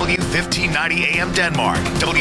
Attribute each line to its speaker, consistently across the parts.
Speaker 1: W1590 AM Denmark,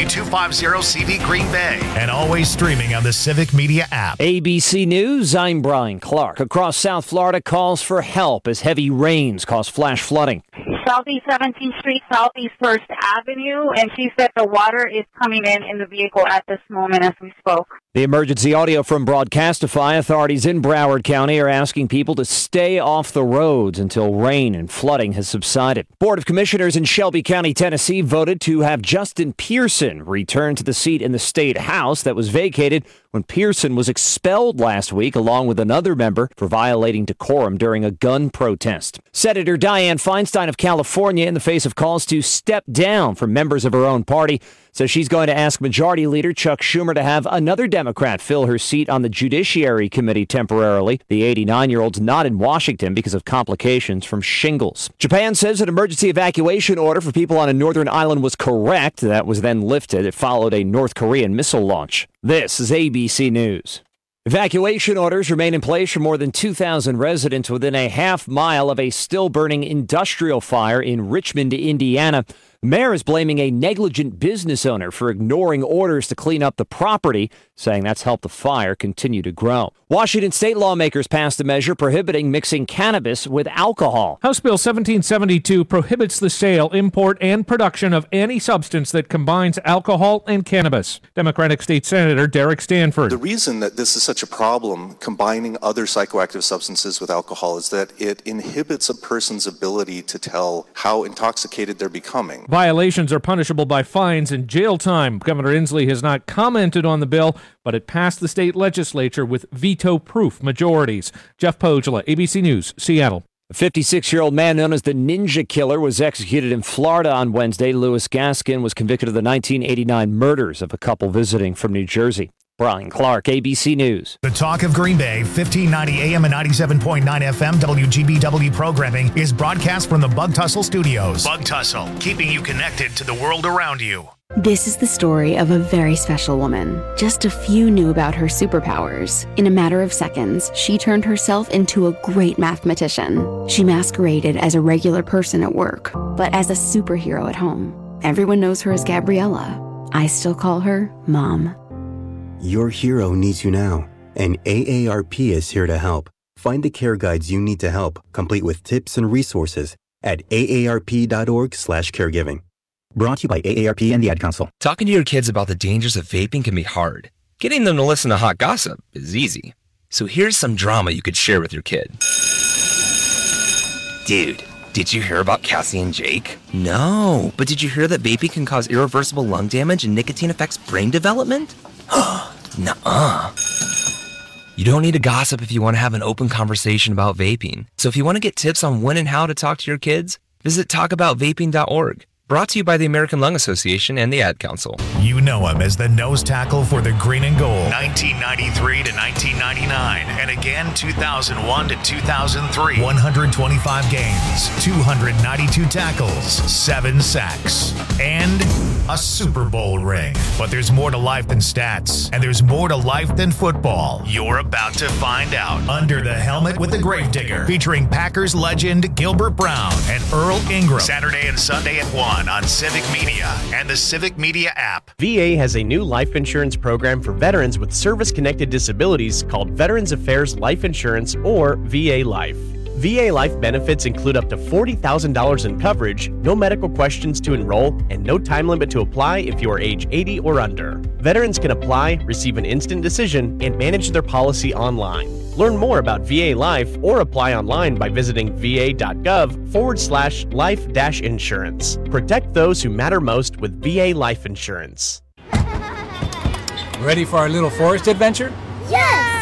Speaker 1: W250CV Green Bay, and always streaming on the Civic Media app.
Speaker 2: ABC News, I'm Brian Clark. Across South Florida, calls for help as heavy rains cause flash flooding.
Speaker 3: Southeast 17th Street, Southeast 1st Avenue, and she said the water is coming in the vehicle at this moment as we spoke.
Speaker 2: The emergency audio from Broadcastify. Authorities in Broward County are asking people to stay off the roads until rain and flooding has subsided. Board of Commissioners in Shelby County, Tennessee voted to have Justin Pearson return to the seat in the state house that was vacated when Pearson was expelled last week along with another member for violating decorum during a gun protest. Senator Dianne Feinstein of California, in the face of calls to step down from members of her own party, says she's going to ask Majority Leader Chuck Schumer to have another Democrat fill her seat on the Judiciary Committee temporarily. The 89-year-old's not in Washington because of complications from shingles. Japan says an emergency evacuation order for people on a northern island was correct. That was then lifted. It followed a North Korean missile launch. This is ABC News. Evacuation orders remain in place for more than 2,000 residents within a half mile of a still-burning industrial fire in Richmond, Indiana. The mayor is blaming a negligent business owner for ignoring orders to clean up the property, saying that's helped the fire continue to grow. Washington state lawmakers passed a measure prohibiting mixing cannabis with alcohol.
Speaker 4: House Bill 1772 prohibits the sale, import, and production of any substance that combines alcohol and cannabis. Democratic State Senator Derek Stanford.
Speaker 5: The reason that this is such a problem, combining other psychoactive substances with alcohol, is that it inhibits a person's ability to tell how intoxicated they're becoming.
Speaker 4: Violations are punishable by fines and jail time. Governor Inslee has not commented on the bill, but it passed the state legislature with veto-proof majorities. Jeff Pogela, ABC News, Seattle.
Speaker 2: A 56-year-old man known as the Ninja Killer was executed in Florida on Wednesday. Louis Gaskin was convicted of the 1989 murders of a couple visiting from New Jersey. Brian Clark, ABC News.
Speaker 1: The Talk of Green Bay, 1590 AM and 97.9 FM WGBW programming is broadcast from the Bug Tussle Studios. Bug Tussle, keeping you connected to the world around you.
Speaker 6: This is the story of a very special woman. Just a few knew about her superpowers. In a matter of seconds, she turned herself into a great mathematician. She masqueraded as a regular person at work, but as a superhero at home. Everyone knows her as Gabriella. I still call her Mom.
Speaker 7: Your hero needs you now, and AARP is here to help. Find the care guides you need to help, complete with tips and resources at aarp.org/caregiving. Brought to you by AARP and the Ad Council.
Speaker 8: Talking to your kids about the dangers of vaping can be hard. Getting them to listen to hot gossip is easy. So here's some drama you could share with your kid. Dude, did you hear about Cassie and Jake? No, but did you hear that vaping can cause irreversible lung damage and nicotine affects brain development? Nuh-uh. You don't need to gossip if you want to have an open conversation about vaping. So if you want to get tips on when and how to talk to your kids, visit talkaboutvaping.org. Brought to you by the American Lung Association and the Ad Council.
Speaker 1: You know him as the nose tackle for the Green and Gold, 1993 to 1999, and again 2001 to 2003. 125 games, 292 tackles, 7 sacks, and a Super Bowl ring. But there's more to life than stats, and there's more to life than football. You're about to find out. Under the Helmet with the Gravedigger, featuring Packers legend Gilbert Brown and Earl Ingram. Saturday and Sunday at 1 on Civic Media and the Civic Media app.
Speaker 9: VA has a new life insurance program for veterans with service-connected disabilities called Veterans Affairs Life Insurance, or VA Life. VA Life benefits include up to $40,000 in coverage, no medical questions to enroll, and no time limit to apply if you are age 80 or under. Veterans can apply, receive an instant decision, and manage their policy online. Learn more about VA Life or apply online by visiting va.gov/life-insurance. Protect those who matter most with VA Life Insurance.
Speaker 10: Ready for our little forest adventure?
Speaker 11: Yes!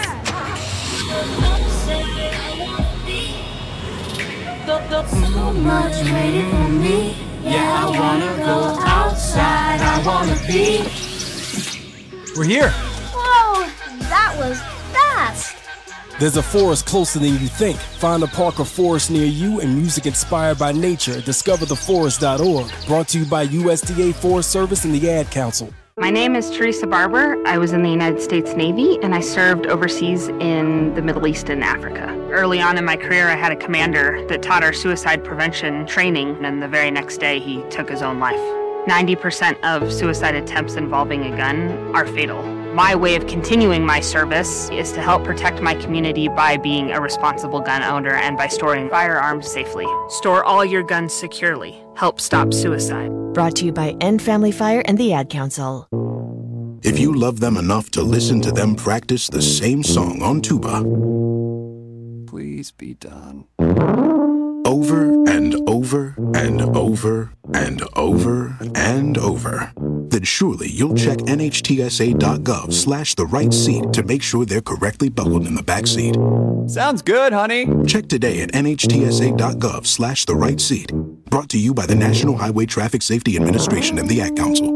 Speaker 11: So much waiting for me. Yeah, I wanna go outside. I wanna be.
Speaker 10: We're here.
Speaker 11: Whoa, that was fast.
Speaker 10: There's a forest closer than you think. Find a park or forest near you and music inspired by nature at discovertheforest.org. Brought to you by USDA Forest Service and the Ad Council.
Speaker 12: My name is Teresa Barber. I was in the United States Navy and I served overseas in the Middle East and Africa. Early on in my career, I had a commander that taught our suicide prevention training, and the very next day he took his own life. 90% of suicide attempts involving a gun are fatal. My way of continuing my service is to help protect my community by being a responsible gun owner and by storing firearms safely. Store all your guns securely. Help stop suicide.
Speaker 13: Brought to you by End Family Fire and the Ad Council.
Speaker 14: If you love them enough to listen to them practice the same song on tuba,
Speaker 15: please be done.
Speaker 14: Over and over and over and over and over, then surely you'll check NHTSA.gov/the right seat to make sure they're correctly buckled in the back seat.
Speaker 15: Sounds good, honey.
Speaker 14: Check today at NHTSA.gov/the right seat. Brought to you by the National Highway Traffic Safety Administration and the Ad Council.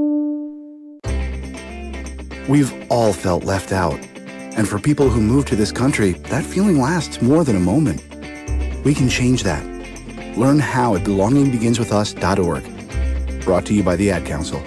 Speaker 15: We've all felt left out. And for people who move to this country, that feeling lasts more than a moment. We can change that. Learn how at belongingbeginswithus.org. Brought to you by the Ad Council.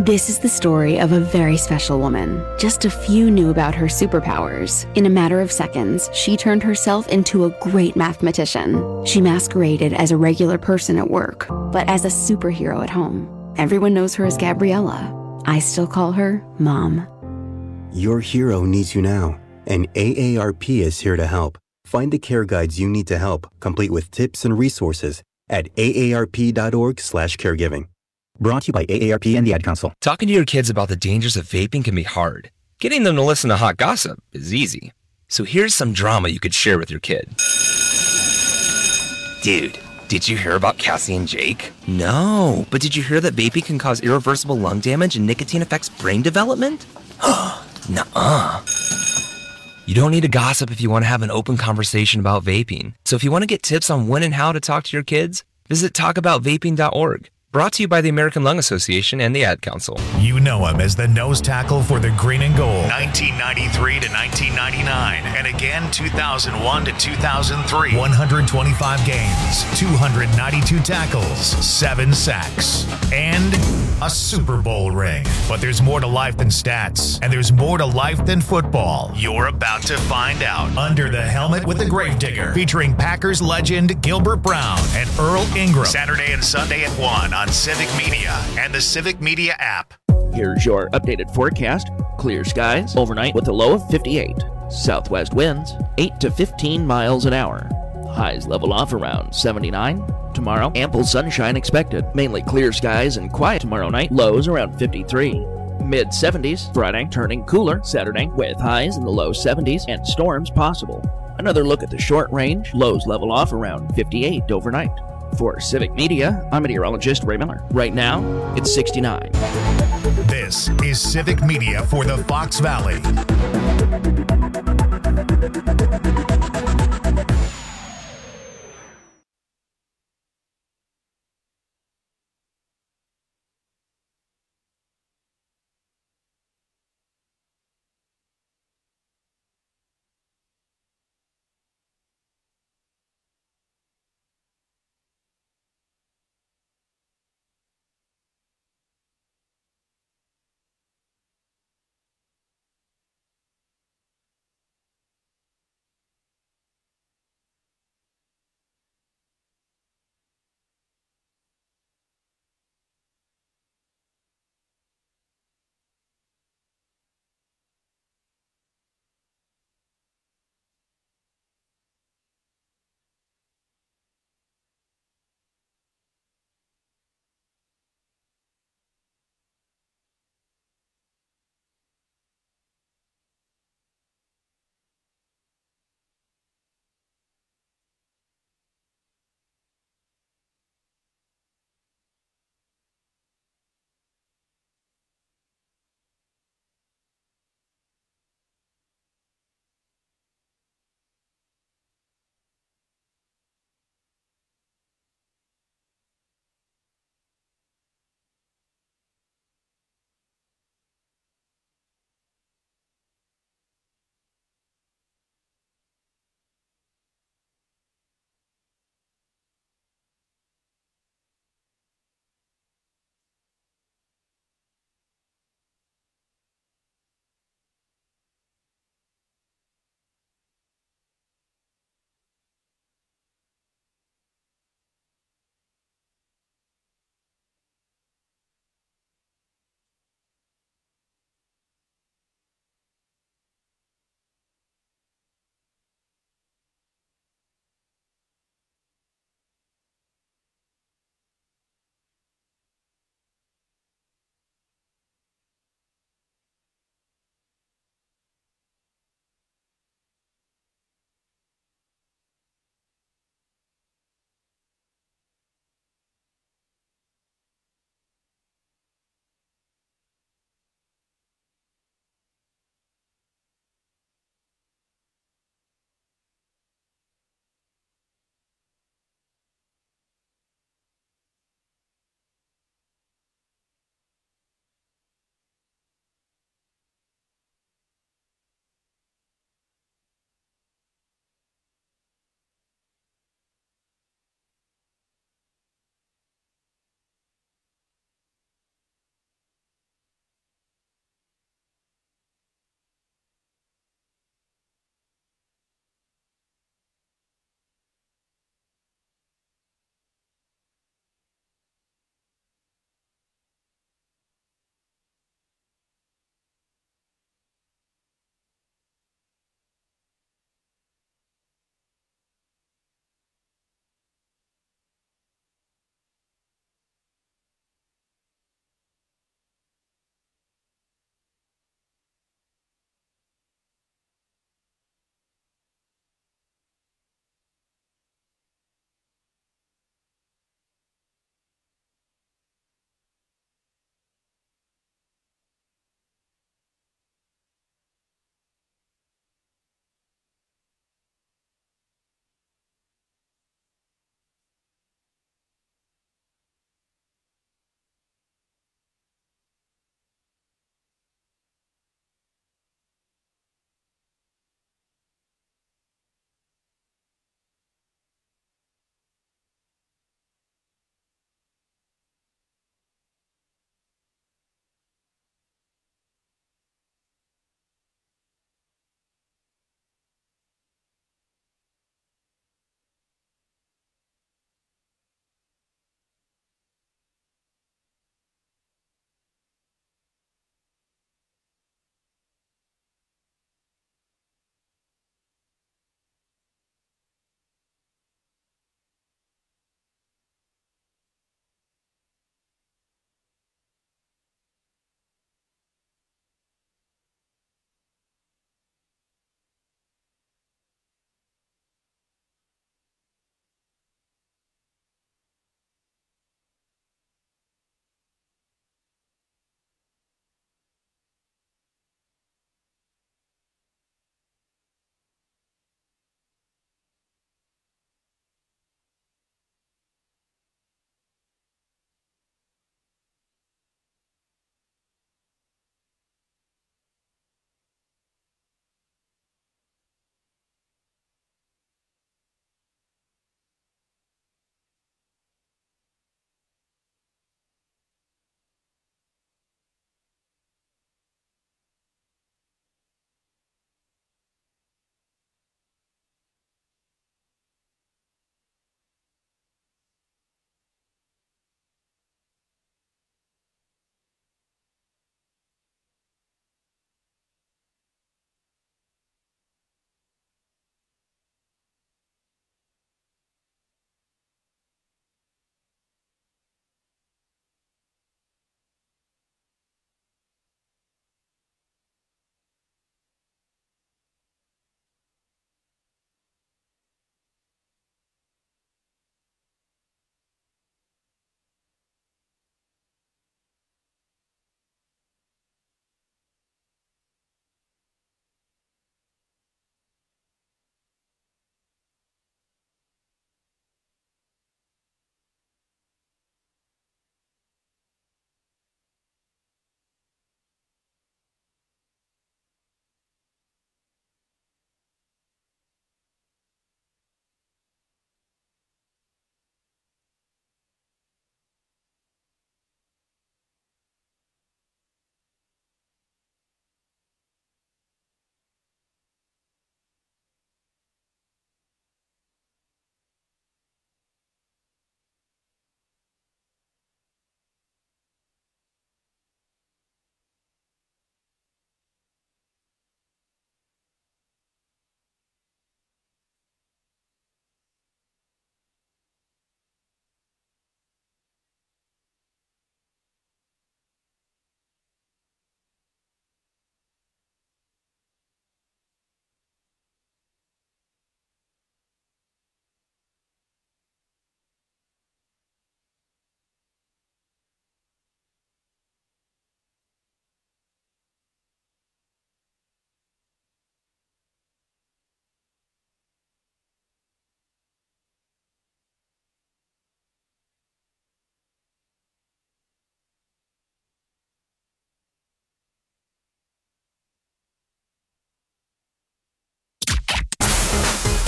Speaker 6: This is the story of a very special woman. Just a few knew about her superpowers. In a matter of seconds, she turned herself into a great mathematician. She masqueraded as a regular person at work, but as a superhero at home. Everyone knows her as Gabriella. I still call her Mom.
Speaker 7: Your hero needs you now, and AARP is here to help. Find the care guides you need to help, complete with tips and resources at aarp.org/caregiving. Brought to you by AARP and the Ad Council.
Speaker 8: Talking to your kids about the dangers of vaping can be hard. Getting them to listen to hot gossip is easy. So here's some drama you could share with your kid. Dude, did you hear about Cassie and Jake? No, but did you hear that vaping can cause irreversible lung damage and nicotine affects brain development? Nuh-uh. You don't need to gossip if you want to have an open conversation about vaping. So if you want to get tips on when and how to talk to your kids, visit talkaboutvaping.org. Brought to you by the American Lung Association and the Ad Council.
Speaker 1: You know him as the nose tackle for the Green and Gold, 1993 to 1999, and again 2001 to 2003. 125 games, 292 tackles, 7 sacks, and a Super Bowl ring. But there's more to life than stats, and there's more to life than football. You're about to find out. Under the Helmet with the Gravedigger, featuring Packers legend Gilbert Brown and Earl Ingram. Saturday and Sunday at 1 on Civic Media and the Civic Media app.
Speaker 16: Here's your updated forecast. Clear skies overnight with a low of 58. Southwest winds 8 to 15 miles an hour. Highs level off around 79. Tomorrow, ample sunshine expected. Mainly clear skies and quiet tomorrow night. Lows around 53. Mid-70s. Friday, turning cooler Saturday with highs in the low 70s and storms possible. Another look at the short range. Lows level off around 58 overnight. For Civic Media, I'm meteorologist Ray Miller. Right now, it's 69.
Speaker 1: This is Civic Media for the Fox Valley.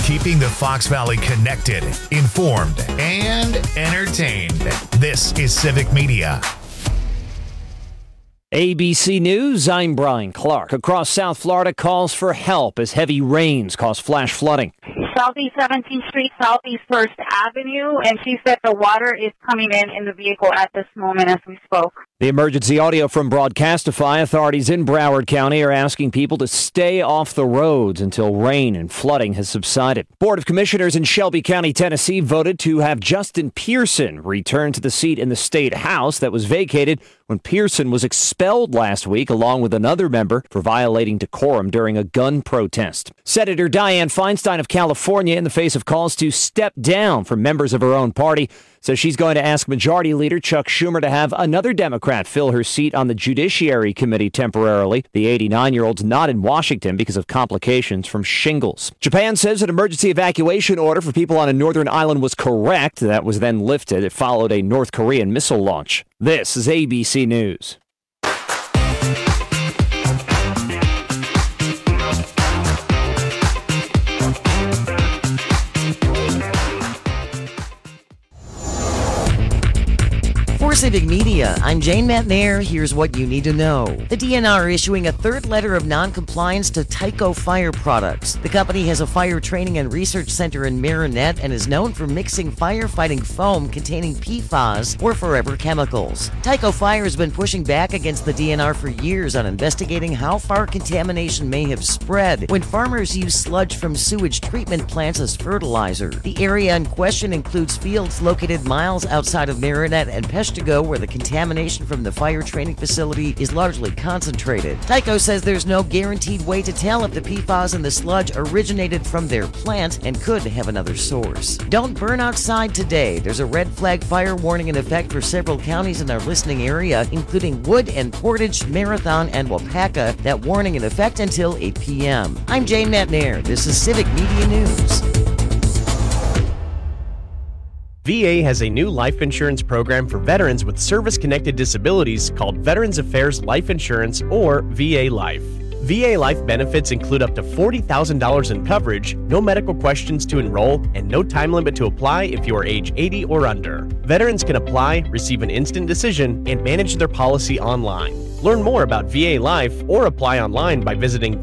Speaker 1: keeping the Fox Valley connected, informed, and entertained. This is Civic Media.
Speaker 2: ABC News, I'm Brian Clark. Across South Florida, calls for help as heavy rains cause flash flooding.
Speaker 3: Southeast 17th Street, Southeast 1st Avenue, and she said the water is coming in the vehicle at this moment as we spoke.
Speaker 2: The emergency audio from Broadcastify. Authorities in Broward County are asking people to stay off the roads until rain and flooding has subsided. Board of Commissioners in Shelby County, Tennessee voted to have Justin Pearson return to the seat in the state house that was vacated when Pearson was expelled last week along with another member for violating decorum during a gun protest. Senator Dianne Feinstein of California, in the face of calls to step down from members of her own party, says she's going to ask Majority Leader Chuck Schumer to have another Democrat fill her seat on the Judiciary Committee temporarily. The 89-year-old's not in Washington because of complications from shingles. Japan says an emergency evacuation order for people on a northern island was correct. That was then lifted. It followed a North Korean missile launch. This is ABC News.
Speaker 13: For Civic Media, I'm Jane Matnair. Here's what you need to know. The DNR issuing a third letter of non-compliance to Tyco Fire Products. The company has a fire training and research center in Marinette and is known for mixing firefighting foam containing PFAS or forever chemicals. Tyco Fire has been pushing back against the DNR for years on investigating how far contamination may have spread when farmers use sludge from sewage treatment plants as fertilizer. The area in question includes fields located miles outside of Marinette and Peshtigo, where the contamination from the fire training facility is largely concentrated. Tyco says there's no guaranteed way to tell if the PFAS in the sludge originated from their plant and could have another source. Don't burn outside today. There's a red flag fire warning in effect for several counties in our listening area, including Wood and Portage, Marathon, and Wapaka. That warning in effect until 8 p.m. I'm Jane Matnair. This is Civic Media News.
Speaker 9: VA has a new life insurance program for veterans with service-connected disabilities called Veterans Affairs Life Insurance, or VA Life. VA Life benefits include up to $40,000 in coverage, no medical questions to enroll, and no time limit to apply if you are age 80 or under. Veterans can apply, receive an instant decision, and manage their policy online. Learn more about VA Life or apply online by visiting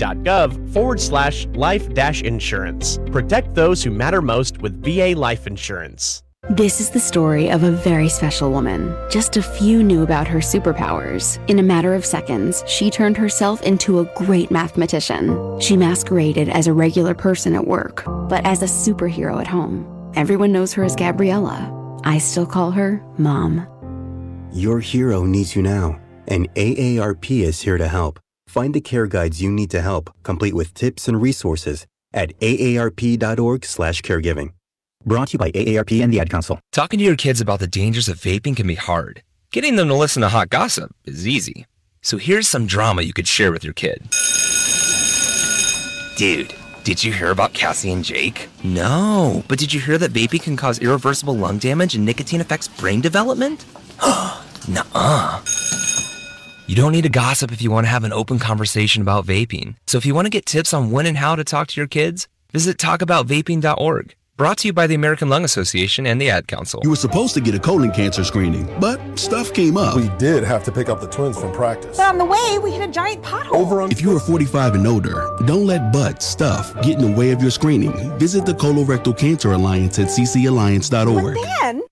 Speaker 9: va.gov/life-insurance. Protect those who matter most with VA Life Insurance.
Speaker 6: This is the story of a very special woman. Just a few knew about her superpowers. In a matter of seconds, she turned herself into a great mathematician. She masqueraded as a regular person at work, but as a superhero at home. Everyone knows her as Gabriella. I still call her Mom.
Speaker 7: Your hero needs you now, and AARP is here to help. Find the care guides you need to help, complete with tips and resources at aarp.org/caregiving. Brought to you by AARP and the Ad Council.
Speaker 8: Talking to your kids about the dangers of vaping can be hard. Getting them to listen to hot gossip is easy. So here's some drama you could share with your kid. Dude, did you hear about Cassie and Jake? No, but did you hear that vaping can cause irreversible lung damage and nicotine affects brain development? Nuh-uh. You don't need to gossip if you want to have an open conversation about vaping. So if you want to get tips on when and how to talk to your kids, visit talkaboutvaping.org. Brought to you by the American Lung Association and the Ad Council.
Speaker 14: You were supposed to get a colon cancer screening, but stuff came up.
Speaker 17: We did have to pick up the twins from practice.
Speaker 18: But on the way, we hit a giant pothole.
Speaker 14: If you are 45 and older, don't let butt stuff get in the way of your screening. Visit the Colorectal Cancer Alliance at ccalliance.org.
Speaker 18: But then...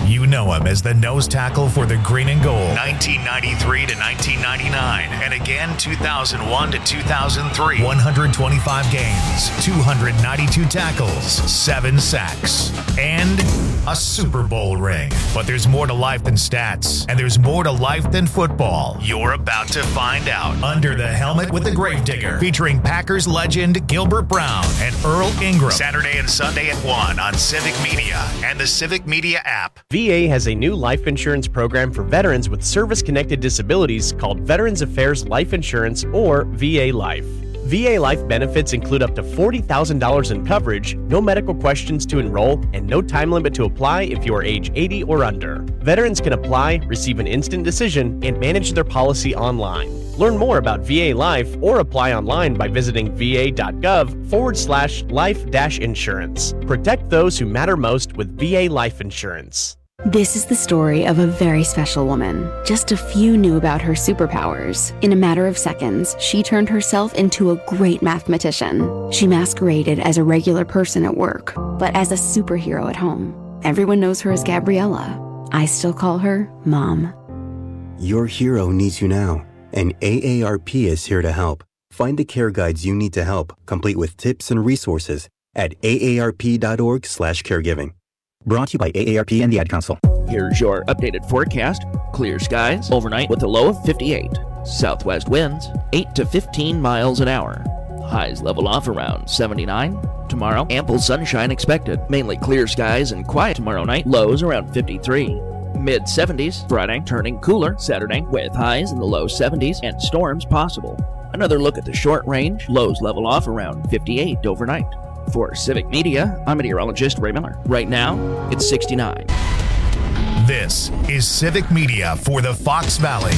Speaker 1: You know him as the nose tackle for the Green and Gold, 1993 to 1999, and again 2001 to 2003. 125 games, 292 tackles, 7 sacks, and a Super Bowl ring. But there's more to life than stats, and there's more to life than football. You're about to find out. Under the Helmet with the Gravedigger, featuring Packers legend Gilbert Brown and Earl Ingram. Saturday and Sunday at 1 on Civic Media and the Civic Media app.
Speaker 9: VA has a new life insurance program for veterans with service-connected disabilities called Veterans Affairs Life Insurance, or VA Life. VA Life benefits include up to $40,000 in coverage, no medical questions to enroll, and no time limit to apply if you are age 80 or under. Veterans can apply, receive an instant decision, and manage their policy online. Learn more about VA Life or apply online by visiting va.gov/life-insurance. Protect those who matter most with VA Life Insurance.
Speaker 6: This is the story of a very special woman. Just a few knew about her superpowers. In a matter of seconds, she turned herself into a great mathematician. She masqueraded as a regular person at work, but as a superhero at home. Everyone knows her as Gabriella. I still call her Mom.
Speaker 7: Your hero needs you now, and AARP is here to help. Find the care guides you need to help, complete with tips and resources at aarp.org/caregiving. Brought to you by AARP and the Ad Council.
Speaker 16: Here's your updated forecast. Clear skies overnight with a low of 58. Southwest winds 8 to 15 miles an hour. Highs level off around 79. Tomorrow, ample sunshine expected. Mainly clear skies and quiet tomorrow night. Lows around 53. Mid-70s. Friday, turning cooler. Saturday, with highs in the low 70s and storms possible. Another look at the short range. Lows level off around 58 overnight. For Civic Media, I'm meteorologist Ray Miller. Right now, it's 69.
Speaker 1: This is Civic Media for the Fox Valley.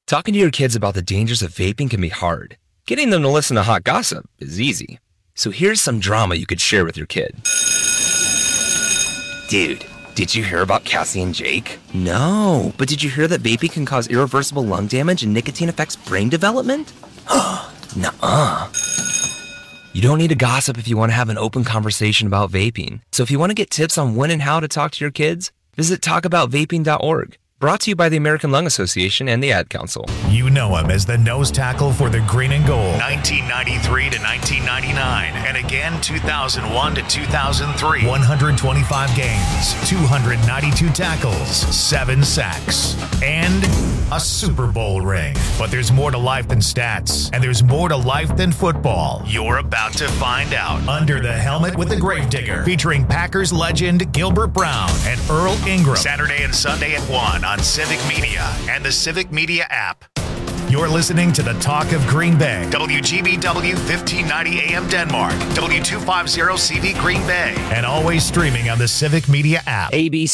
Speaker 8: Talking to your kids about the dangers of vaping can be hard. Getting them to listen to hot gossip is easy. So here's some drama you could share with your kid. Dude, did you hear about Cassie and Jake? No, but did you hear that vaping can cause irreversible lung damage and nicotine affects brain development? Nuh-uh. You don't need to gossip if you want to have an open conversation about vaping. So if you want to get tips on when and how to talk to your kids, visit talkaboutvaping.org. Brought to you by the American Lung Association and the Ad Council.
Speaker 1: You know him as the nose tackle for the Green and Gold, 1993 to 1999, and again 2001 to 2003. 125 games, 292 tackles, 7 sacks, and a Super Bowl ring. But there's more to life than stats, and there's more to life than football. You're about to find out. Under the Helmet with the Gravedigger, featuring Packers legend Gilbert Brown and Earl Ingram. Saturday and Sunday at 1 on Civic Media and the Civic Media app. You're listening to the Talk of Green Bay. WGBW 1590 AM Denmark, W250 CV Green Bay, and always streaming on the Civic Media app.
Speaker 2: ABC